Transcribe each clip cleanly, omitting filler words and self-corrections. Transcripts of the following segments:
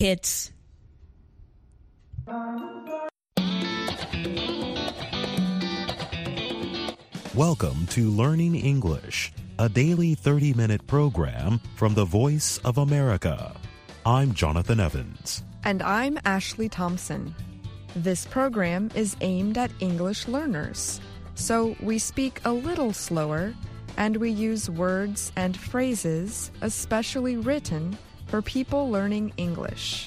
It's Welcome to Learning English, a daily 30-minute program from the Voice of America. I'm Jonathan Evans. And I'm Ashley Thompson. This program is aimed at English learners, so we speak a little slower and we use words and phrases especially written for people learning English.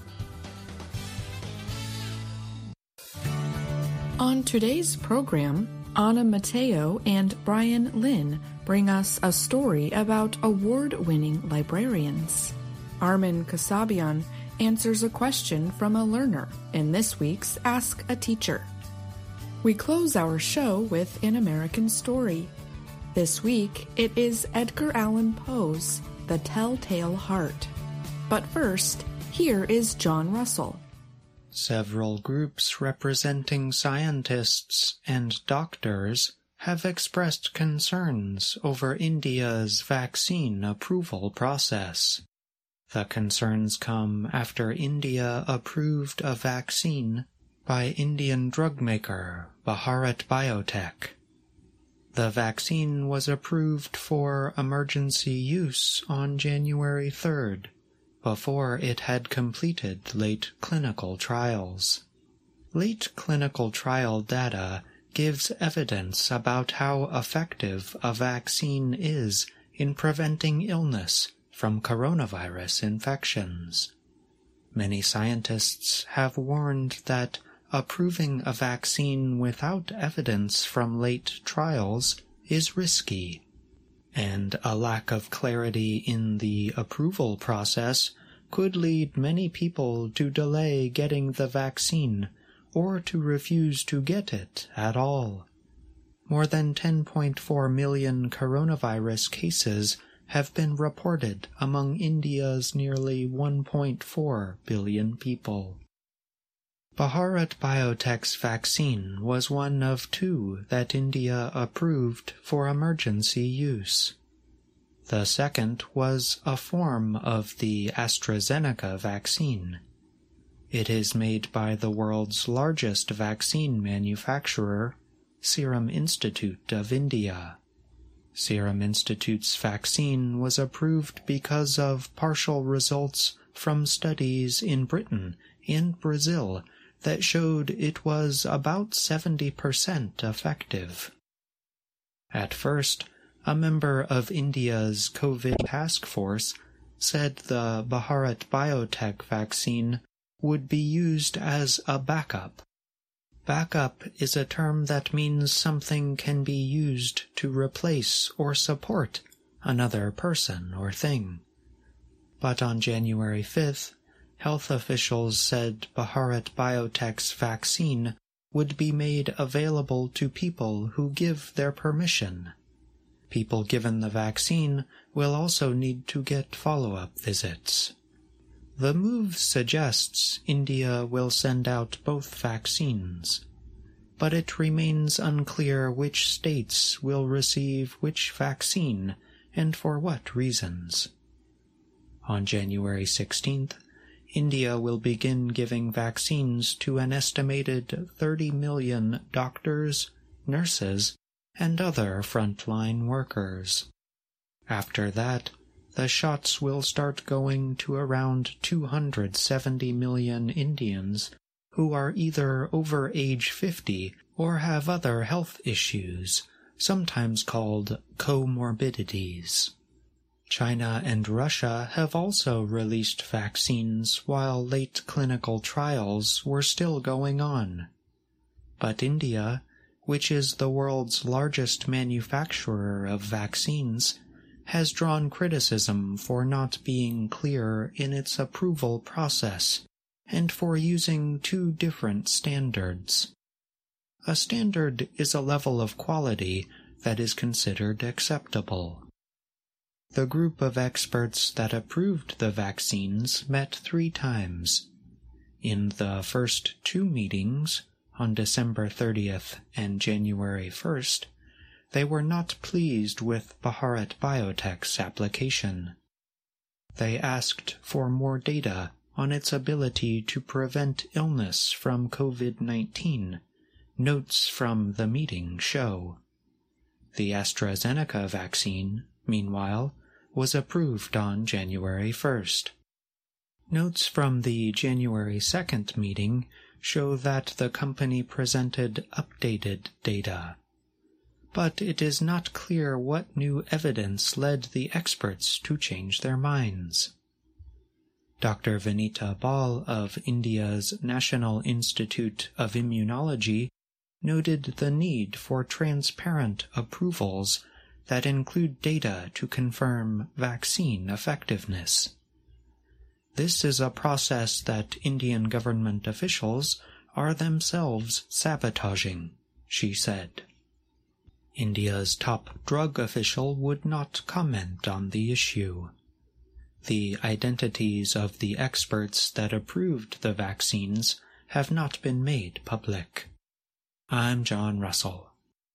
On today's program, Anna Mateo and Brian Lin bring us a story about award-winning librarians. Armin Kasabian answers a question from a learner in this week's Ask a Teacher. We close our show with An American Story. This week, it is Edgar Allan Poe's The Telltale Heart. But first, here is John Russell. Several groups representing scientists and doctors have expressed concerns over India's vaccine approval process. The concerns come after India approved a vaccine by Indian drug maker Bharat Biotech. The vaccine was approved for emergency use on January 3rd, before it had completed late clinical trials. Late clinical trial data gives evidence about how effective a vaccine is in preventing illness from coronavirus infections. Many scientists have warned that approving a vaccine without evidence from late trials is risky, and a lack of clarity in the approval process could lead many people to delay getting the vaccine or to refuse to get it at all. More than 10.4 million coronavirus cases have been reported among India's nearly 1.4 billion people. Bharat Biotech's vaccine was one of two that India approved for emergency use. The second was a form of the AstraZeneca vaccine. It is made by the world's largest vaccine manufacturer, Serum Institute of India. Serum Institute's vaccine was approved because of partial results from studies in Britain and Brazil that showed it was about 70% effective. At first, a member of India's COVID task force said the Bharat Biotech vaccine would be used as a backup. Backup is a term that means something can be used to replace or support another person or thing. But on January 5th, health officials said Bharat Biotech's vaccine would be made available to people who give their permission. People given the vaccine will also need to get follow-up visits. The move suggests India will send out both vaccines, but it remains unclear which states will receive which vaccine and for what reasons. On January 16th, India will begin giving vaccines to an estimated 30 million doctors, nurses, and other frontline workers. After that, the shots will start going to around 270 million Indians who are either over age 50 or have other health issues, sometimes called comorbidities. China and Russia have also released vaccines while late clinical trials were still going on. But India, which is the world's largest manufacturer of vaccines, has drawn criticism for not being clear in its approval process and for using two different standards. A standard is a level of quality that is considered acceptable. The group of experts that approved the vaccines met 3 times. In the first 2 meetings, on December 30th and January 1st, they were not pleased with Bharat Biotech's application. They asked for more data on its ability to prevent illness from COVID-19, notes from the meeting show. The AstraZeneca vaccine, meanwhile, was approved on January 1st. Notes from the January 2nd meeting show that the company presented updated data. But it is not clear what new evidence led the experts to change their minds. Dr. Vinita Bal of India's National Institute of Immunology noted the need for transparent approvals that include data to confirm vaccine effectiveness. This is a process that Indian government officials are themselves sabotaging, she said. India's top drug official would not comment on the issue. The identities of the experts that approved the vaccines have not been made public. I'm John Russell.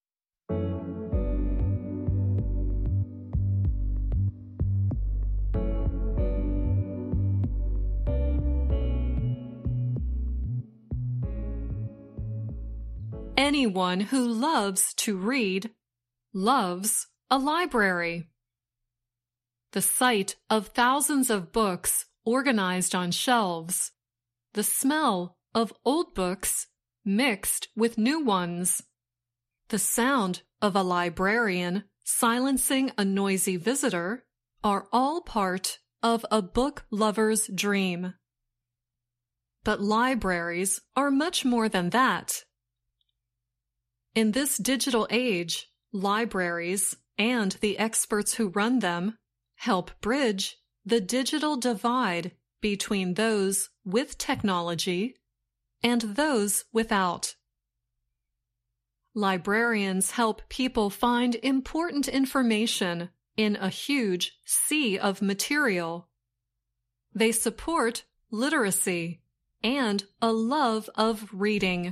Anyone who loves to read loves a library. The sight of thousands of books organized on shelves, the smell of old books mixed with new ones, the sound of a librarian silencing a noisy visitor are all part of a book lover's dream. But libraries are much more than that. In this digital age, libraries and the experts who run them help bridge the digital divide between those with technology and those without. Librarians help people find important information in a huge sea of material. They support literacy and a love of reading.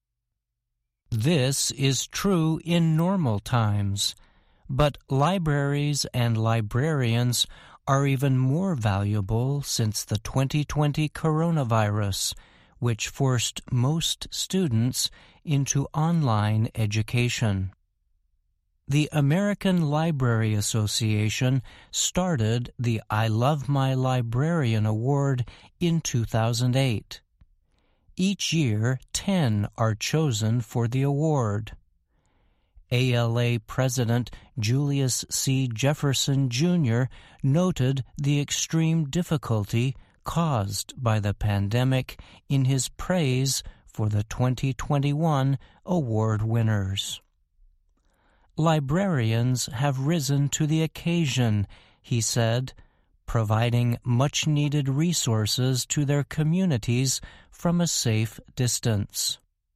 This is true in normal times, but libraries and librarians are even more valuable since the 2020 coronavirus, which forced most students into online education. The American Library Association started the I Love My Librarian Award in 2008. Each year, 10 are chosen for the award. ALA President Julius C. Jefferson, Jr. noted the extreme difficulty caused by the pandemic in his praise for the 2021 award winners. Librarians have risen to the occasion, he said, providing much-needed resources to their communities from a safe distance.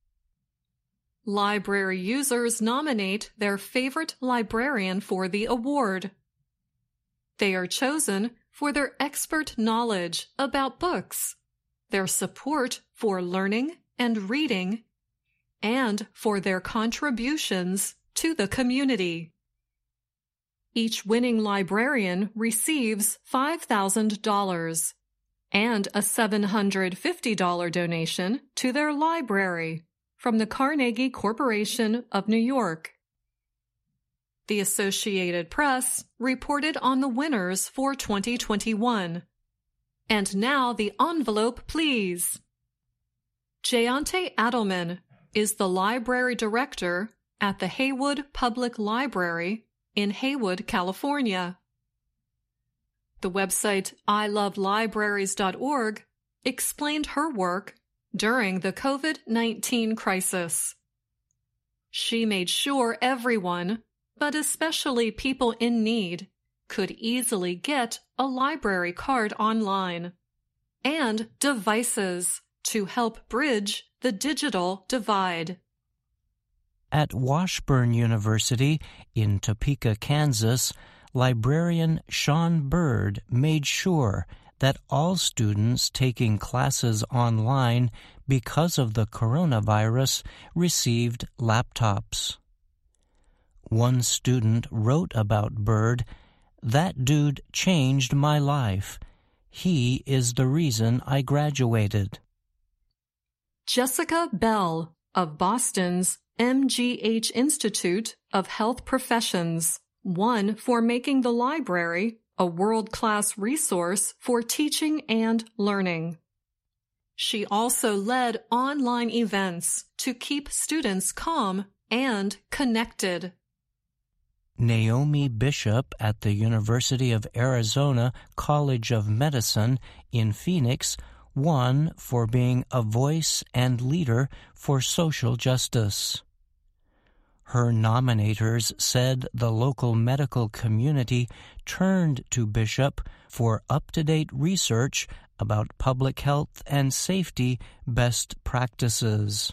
Library users nominate their favorite librarian for the award. They are chosen for their expert knowledge about books, their support for learning and reading, and for their contributions to the community. Each winning librarian receives $5,000 and a $750 donation to their library from the Carnegie Corporation of New York. The Associated Press reported on the winners for 2021. And now the envelope, please. Jayante Adelman is the library director at the Haywood Public Library in Haywood, California. The website ilovelibraries.org explained her work during the COVID-19 crisis. She made sure everyone, but especially people in need, could easily get a library card online and devices to help bridge the digital divide. At Washburn University in Topeka, Kansas, librarian Sean Bird made sure that all students taking classes online because of the coronavirus received laptops. One student wrote about Bird, "That dude changed my life. He is the reason I graduated. Jessica Bell of Boston's MGH Institute of Health Professions won for making the library a world-class resource for teaching and learning. She also led online events to keep students calm and connected. Naomi Bishop at the University of Arizona College of Medicine in Phoenix won for being a voice and leader for social justice. Her nominators said the local medical community turned to Bishop for up-to-date research about public health and safety best practices.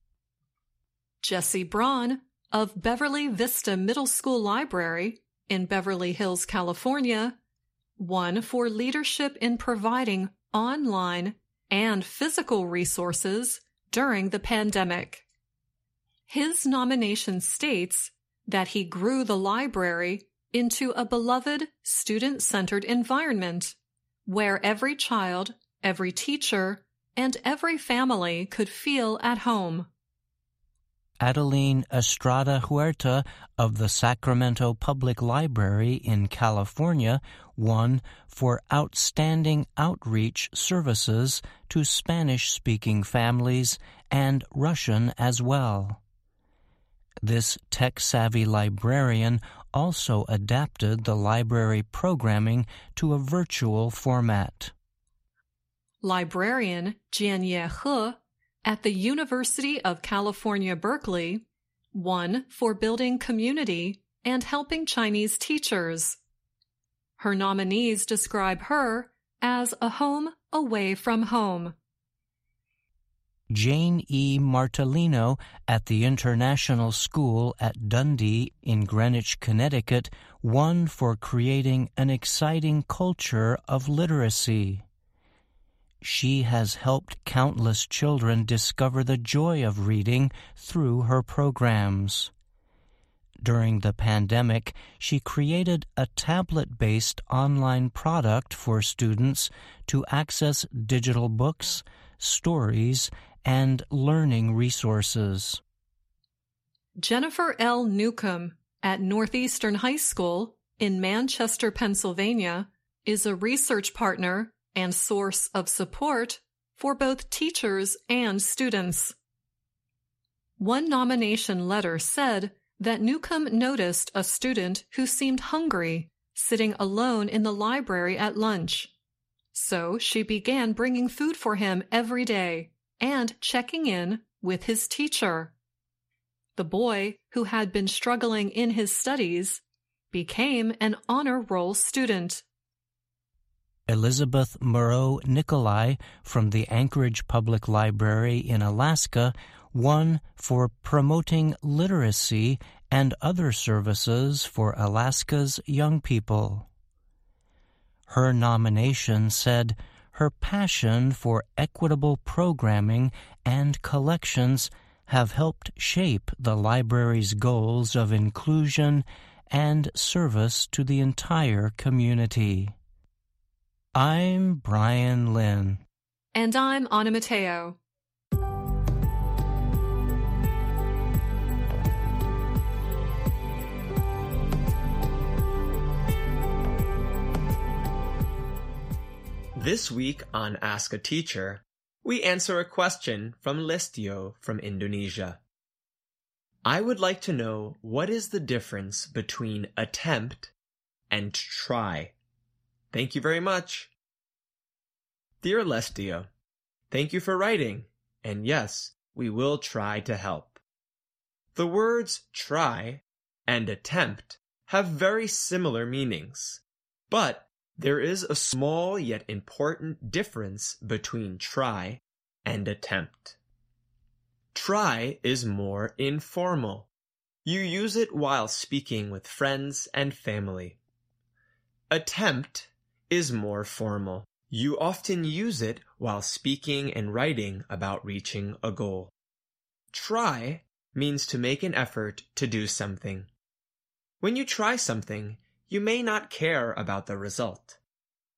Jesse Braun of Beverly Vista Middle School Library in Beverly Hills, California, won for leadership in providing online and physical resources during the pandemic. His nomination states that he grew the library into a beloved student-centered environment where every child, every teacher, and every family could feel at home. Adeline Estrada Huerta of the Sacramento Public Library in California won for outstanding outreach services to Spanish-speaking families and Russian as well. This tech-savvy librarian also adapted the library programming to a virtual format. Librarian Jianye He at the University of California, Berkeley, won for building community and helping Chinese teachers. Her nominees describe her as a home away from home. Jane E. Martellino at the International School at Dundee in Greenwich, Connecticut, won for creating an exciting culture of literacy. She has helped countless children discover the joy of reading through her programs. During the pandemic, she created a tablet-based online product for students to access digital books, stories, and learning resources. Jennifer L. Newcomb at Northeastern High School in Manchester, Pennsylvania, is a research partner and source of support for both teachers and students. One nomination letter said that Newcomb noticed a student who seemed hungry sitting alone in the library at lunch. So she began bringing food for him every day and checking in with his teacher. The boy, who had been struggling in his studies, became an honor roll student. Elizabeth Moreau Nicolai from the Anchorage Public Library in Alaska won for promoting literacy and other services for Alaska's young people. Her nomination said her passion for equitable programming and collections have helped shape the library's goals of inclusion and service to the entire community. I'm Brian Lynn. And I'm Anna Mateo. This week on Ask a Teacher, we answer a question from Lestio from Indonesia. I would like to know what is the difference between attempt and try. Thank you very much. Dear Lestio, thank you for writing, and yes, we will try to help. The words try and attempt have very similar meanings, but there is a small yet important difference between try and attempt. Try is more informal. You use it while speaking with friends and family. Attempt is more formal. You often use it while speaking and writing about reaching a goal. Try means to make an effort to do something. When you try something, you may not care about the result.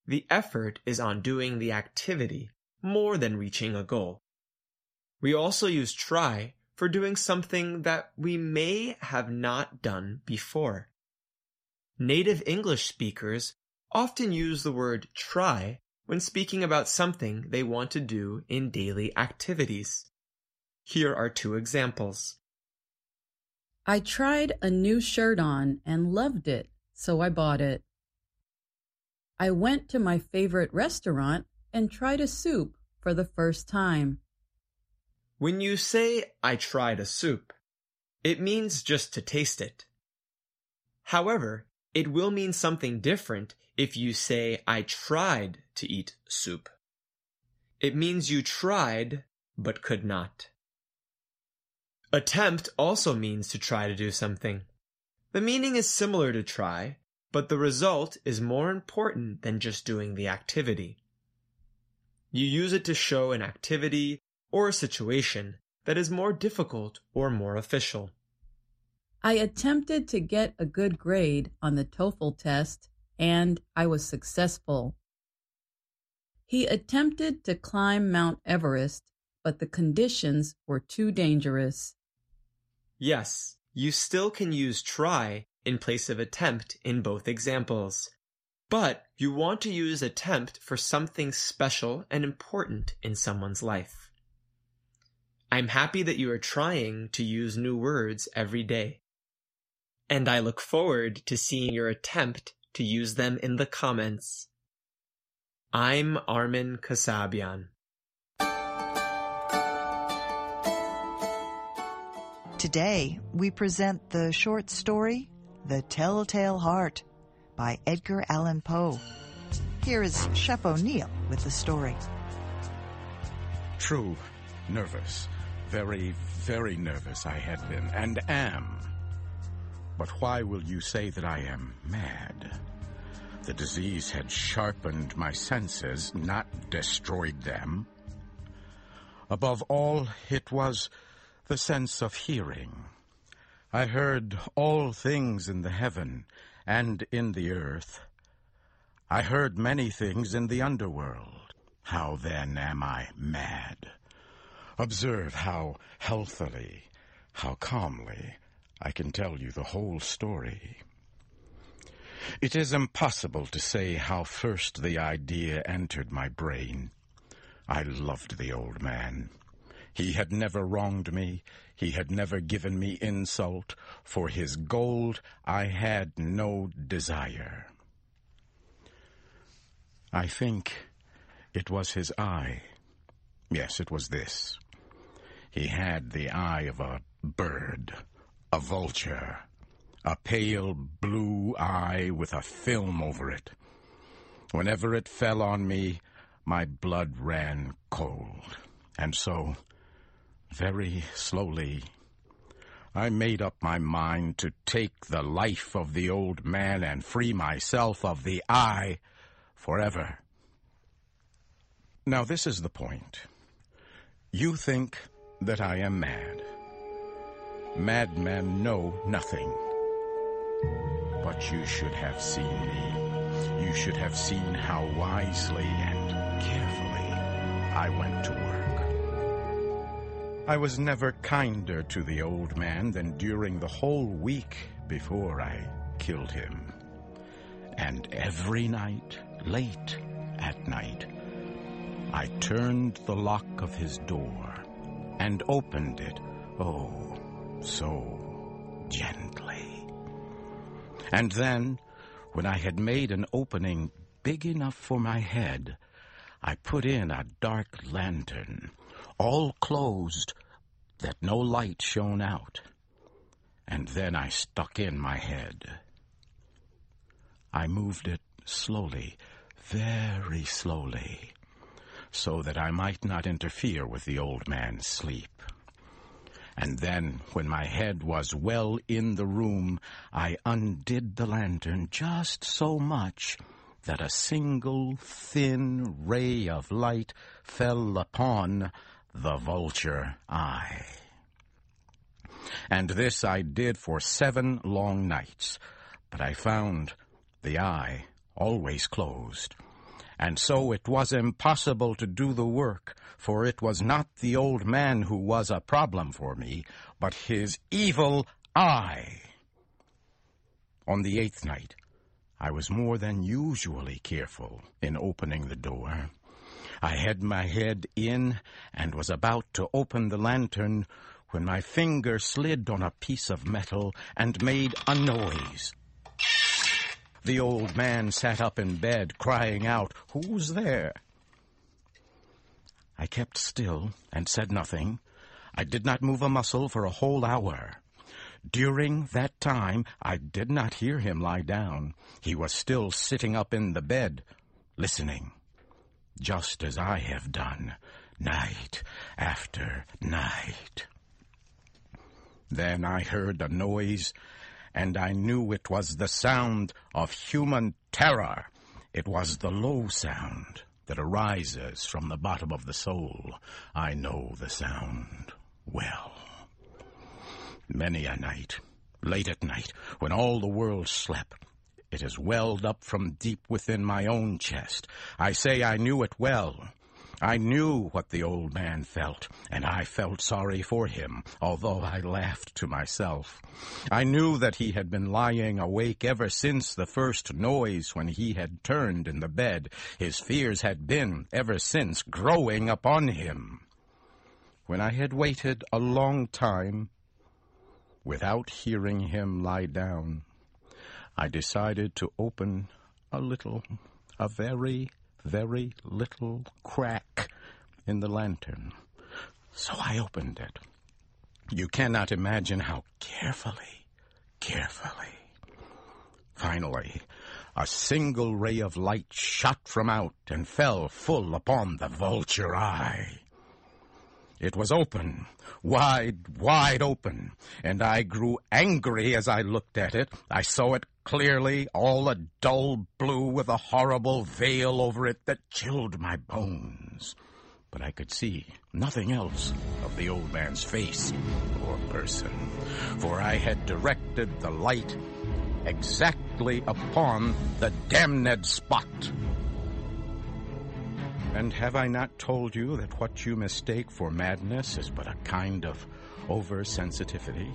the effort is on doing the activity more than reaching a goal. We also use try for doing something that we may have not done before. Native English speakers often use the word try when speaking about something they want to do in daily activities. Here are 2 examples. I tried a new shirt on and loved it, so I bought it. I went to my favorite restaurant and tried a soup for the first time. When you say, I tried a soup, it means just to taste it. However, it will mean something different if you say, I tried to eat soup. It means you tried, but could not. Attempt also means to try to do something. The meaning is similar to try, but the result is more important than just doing the activity. You use it to show an activity or a situation that is more difficult or more official. I attempted to get a good grade on the TOEFL test, and I was successful. He attempted to climb Mount Everest, but the conditions were too dangerous. Yes, you still can use try in place of attempt in both examples, but you want to use attempt for something special and important in someone's life. I'm happy that you are trying to use new words every day, and I look forward to seeing your attempt to use them in the comments. I'm Armin Kasabian. Today, we present the short story, The Telltale Heart, by Edgar Allan Poe. Here is Chef O'Neill with the story. True, nervous. Very, very nervous I had been, and am. But why will you say that I am mad? The disease had sharpened my senses, not destroyed them. Above all, it was the sense of hearing. I heard all things in the heaven and in the earth. I heard many things in the underworld. How then am I mad? Observe how healthily, how calmly I can tell you the whole story. It is impossible to say how first the idea entered my brain. I loved the old man. He had never wronged me. He had never given me insult. For his gold I had no desire. I think it was his eye. Yes, it was this. He had the eye of a bird, a vulture, a pale blue eye with a film over it. Whenever it fell on me, my blood ran cold. And so, very slowly, I made up my mind to take the life of the old man and free myself of the eye forever. Now this is the point. You think that I am mad. Madmen know nothing. But you should have seen me. You should have seen how wisely and carefully I went to work. I was never kinder to the old man than during the whole week before I killed him. And every night, late at night, I turned the lock of his door and opened it, oh, so gently. And then, when I had made an opening big enough for my head, I put in a dark lantern, all closed, that no light shone out. And then I stuck in my head. I moved it slowly, very slowly, so that I might not interfere with the old man's sleep. And then, when my head was well in the room, I undid the lantern just so much that a single thin ray of light fell upon the vulture eye. And this I did for 7 long nights, but I found the eye always closed, and so it was impossible to do the work, for it was not the old man who was a problem for me, but his evil eye. On the 8th night, I was more than usually careful in opening the door. I had my head in and was about to open the lantern when my finger slid on a piece of metal and made a noise. The old man sat up in bed, crying out, "Who's there?" I kept still and said nothing. I did not move a muscle for a whole hour. During that time, I did not hear him lie down. He was still sitting up in the bed, listening, just as I have done, night after night. Then I heard a noise, and I knew it was the sound of human terror. It was the low sound that arises from the bottom of the soul. I know the sound well. Many a night, late at night, when all the world slept, it has welled up from deep within my own chest. I say I knew it well. I knew what the old man felt, and I felt sorry for him, although I laughed to myself. I knew that he had been lying awake ever since the first noise when he had turned in the bed. His fears had been, ever since, growing upon him. When I had waited a long time, without hearing him lie down, I decided to open a very, very little crack in the lantern. So I opened it. You cannot imagine how carefully. Finally, a single ray of light shot from out and fell full upon the vulture eye. It was open, wide open, and I grew angry as I looked at it. I saw it clearly, all a dull blue with a horrible veil over it that chilled my bones. But I could see nothing else of the old man's face or person, for I had directed the light exactly upon the damned spot. And have I not told you that what you mistake for madness is but a kind of oversensitivity?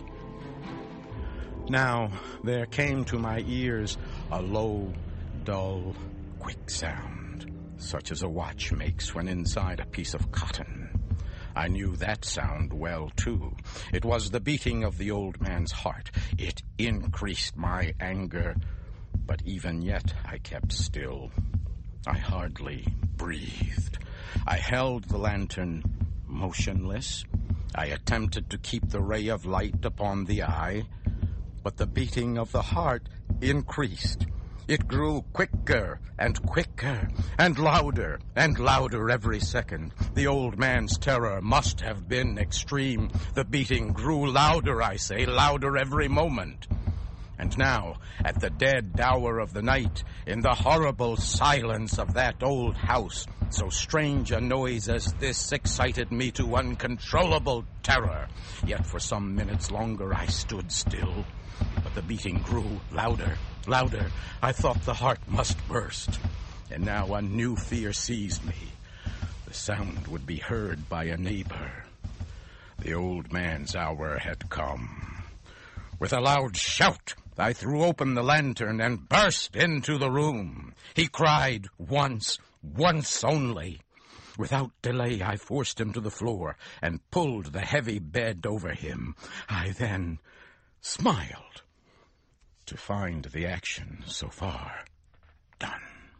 Now there came to my ears a low, dull, quick sound, such as a watch makes when inside a piece of cotton. I knew that sound well, too. It was the beating of the old man's heart. It increased my anger, but even yet I kept still. I hardly breathed. I held the lantern motionless. I attempted to keep the ray of light upon the eye, but the beating of the heart increased. It grew quicker and quicker, and louder every second. The old man's terror must have been extreme. The beating grew louder, I say, louder every moment. And now, at the dead hour of the night, in the horrible silence of that old house, so strange a noise as this excited me to uncontrollable terror. Yet for some minutes longer I stood still, but the beating grew louder. I thought the heart must burst. And now a new fear seized me. The sound would be heard by a neighbor. The old man's hour had come. With a loud shout, I threw open the lantern and burst into the room. He cried once only. Without delay, I forced him to the floor and pulled the heavy bed over him. I then smiled to find the action so far done.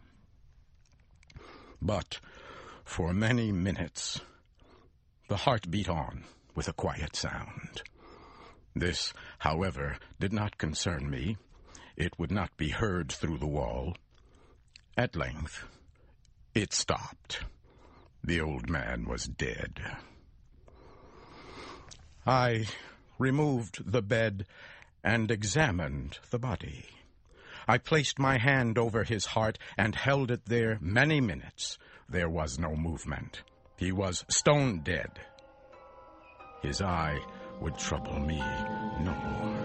But for many minutes, the heart beat on with a quiet sound. This, however, did not concern me. It would not be heard through the wall. At length, it stopped. The old man was dead. I removed the bed and examined the body. I placed my hand over his heart and held it there many minutes. There was no movement. He was stone dead. His eye would trouble me no more.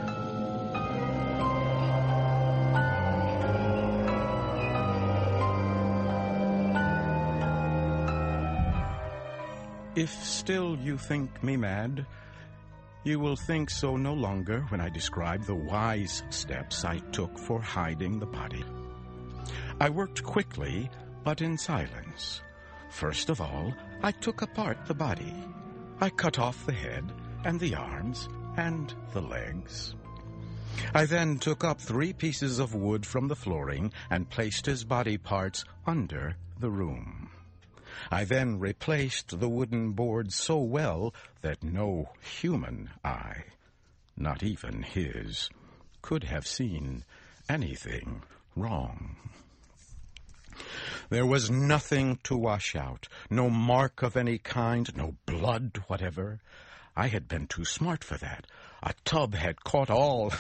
If still you think me mad, you will think so no longer when I describe the wise steps I took for hiding the body. I worked quickly, but in silence. First of all, I took apart the body. I cut off the head and the arms and the legs. I then took up 3 pieces of wood from the flooring and placed his body parts under the room. I then replaced the wooden boards so well that no human eye, not even his, could have seen anything wrong. There was nothing to wash out, no mark of any kind, no blood whatever. I had been too smart for that. A tub had caught all.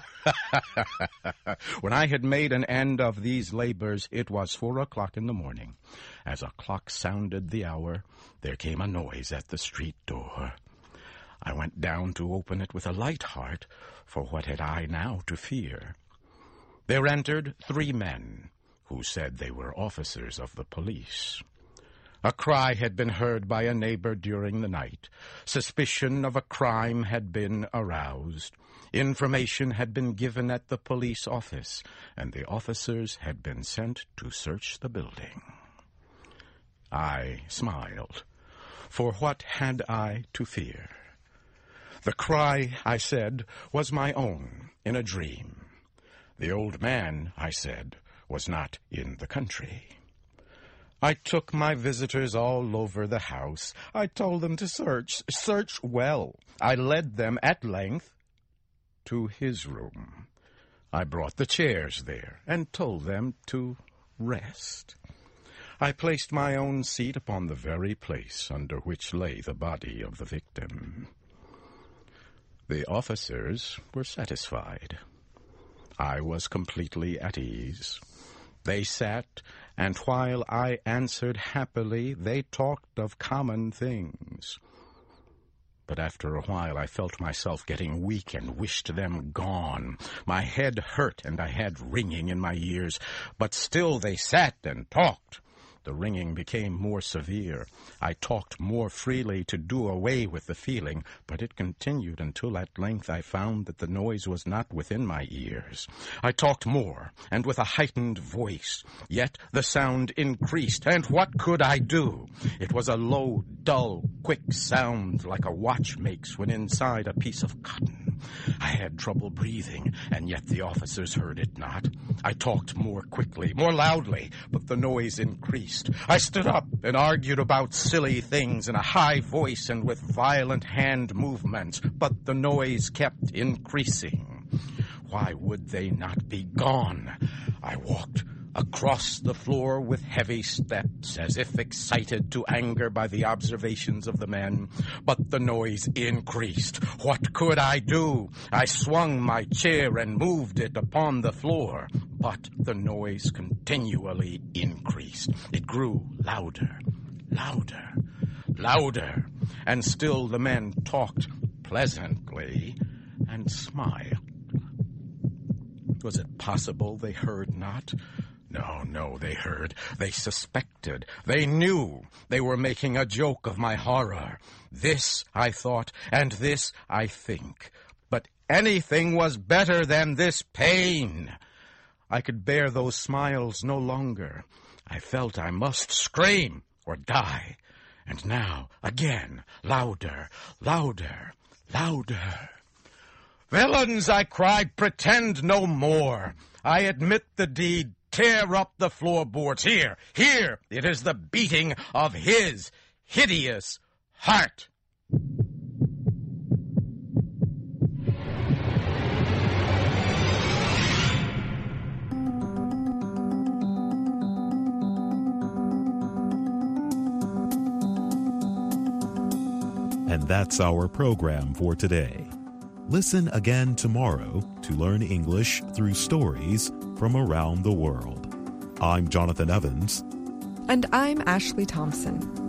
When I had made an end of these labors, it was 4 o'clock in the morning. As a clock sounded the hour, there came a noise at the street door. I went down to open it with a light heart, for what had I now to fear? There entered 3 men, who said they were officers of the police. A cry had been heard by a neighbor during the night. Suspicion of a crime had been aroused. Information had been given at the police office, and the officers had been sent to search the building. I smiled, for what had I to fear? The cry, I said, was my own in a dream. The old man, I said, was not in the country. I took my visitors all over the house. I told them to search well. I led them at length to his room. I brought the chairs there and told them to rest. I placed my own seat upon the very place under which lay the body of the victim. The officers were satisfied. I was completely at ease. They sat, and while I answered happily, they talked of common things. But after a while I felt myself getting weak and wished them gone. My head hurt, and I had ringing in my ears, but still they sat and talked. The ringing became more severe. I talked more freely to do away with the feeling, but it continued until at length I found that the noise was not within my ears. I talked more, and with a heightened voice, yet the sound increased, and what could I do? It was a low, dull, quick sound like a watch makes when inside a piece of cotton. I had trouble breathing, and yet the officers heard it not. I talked more quickly, more loudly, but the noise increased. I stood up and argued about silly things in a high voice and with violent hand movements, but the noise kept increasing. Why would they not be gone? I walked across the floor with heavy steps, as if excited to anger by the observations of the men, but the noise increased. What could I do? I swung my chair and moved it upon the floor, but the noise continually increased. It grew louder, louder, louder, and still the men talked pleasantly and smiled. Was it possible they heard not? No, they heard. They suspected. They knew. They were making a joke of my horror. This, I thought, and this, I think. But anything was better than this pain. I could bear those smiles no longer. I felt I must scream or die. And now, again, louder, louder, louder. Villains, I cried, pretend no more. I admit the deed. Tear up the floorboards. Here, it is the beating of his hideous heart. And that's our program for today. Listen again tomorrow to learn English through stories from around the world. I'm Jonathan Evans. And I'm Ashley Thompson.